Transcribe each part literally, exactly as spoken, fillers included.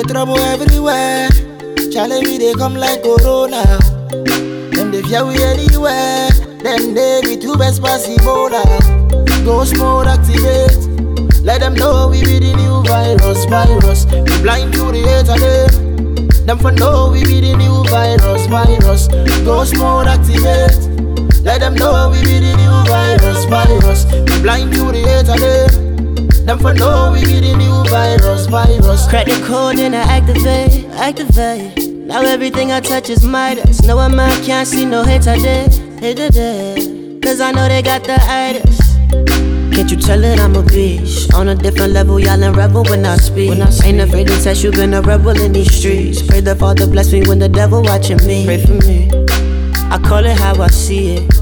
trouble everywhere. Challenge me, they come like Corona. Them they fear we anywhere. Then they be too best pass Ebola. Ghost mode activate. Let them know we be the new virus, virus. We blind to the hate of them. Them for know we be the new virus, virus. Ghost mode activate. Let them know we be the new virus, virus. We blind to the hate of them. Them for know we be the new virus, virus. Crack the code and I activate, activate. Now everything I touch is Midas. No amount can't see no hate I did, hate I did. Cause I know they got the itis. Can't you tell it I'm a bitch? On a different level, y'all and rebel when I speak. When I speak. Ain't afraid to test you, been a rebel in these streets. Pray the Father bless me when the devil watching me. Pray for me. I call it how I see it.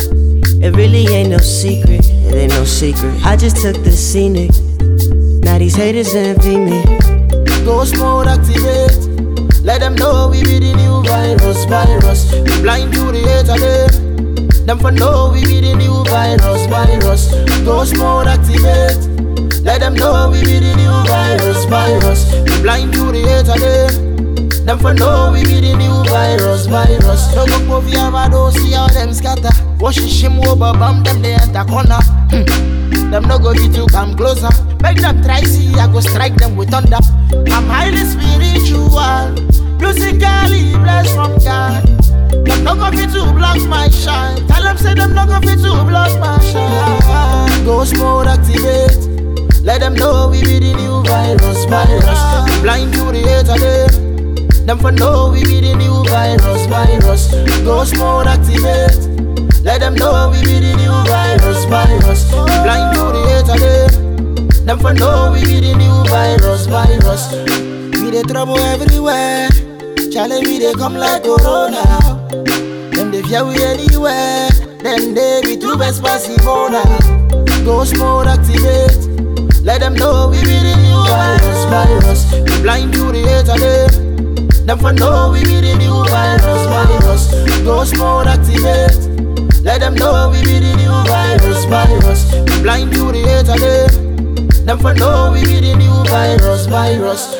It really ain't no secret. It ain't no secret. I just took the scenic. Now these haters envy me. Ghost mode activate. Let them know we be the new virus, virus. We blind to the hate of them. Them for know we be the new virus, virus. Ghost mode activate. Let them know we be the new virus, virus. We blind to the hate of them. Them for know we be the new virus, virus. No go over here, I don't see how them scatter. Wash shim over bomb them they at the corner. Them no go fit to come closer. Make them try see, I go strike them with thunder. I'm highly spiritual, musically blessed from God. Them no go fit to block my shine. Tell them say them no go fit to block my shine. Ghost mode activate. Let them know we be the new virus, virus. Blind to the hate of them. Them for know we be the new virus, virus. Ghost mode activate. Let them know we be the new virus, virus. Blind to the hate of them. Them for know we be the new virus, virus. We the trouble everywhere. Challenge me, they come like Corona. Them they fear we anywhere. Then they be too best pass Ebola. Ghost mode activate. Let them know we be the new virus, virus. We blind to the hate of them. Them for know we be the new virus, virus. Ghost mode activate. Let them know we be the new virus, virus. We blind to the hate of them. Them for know we be the new virus, virus.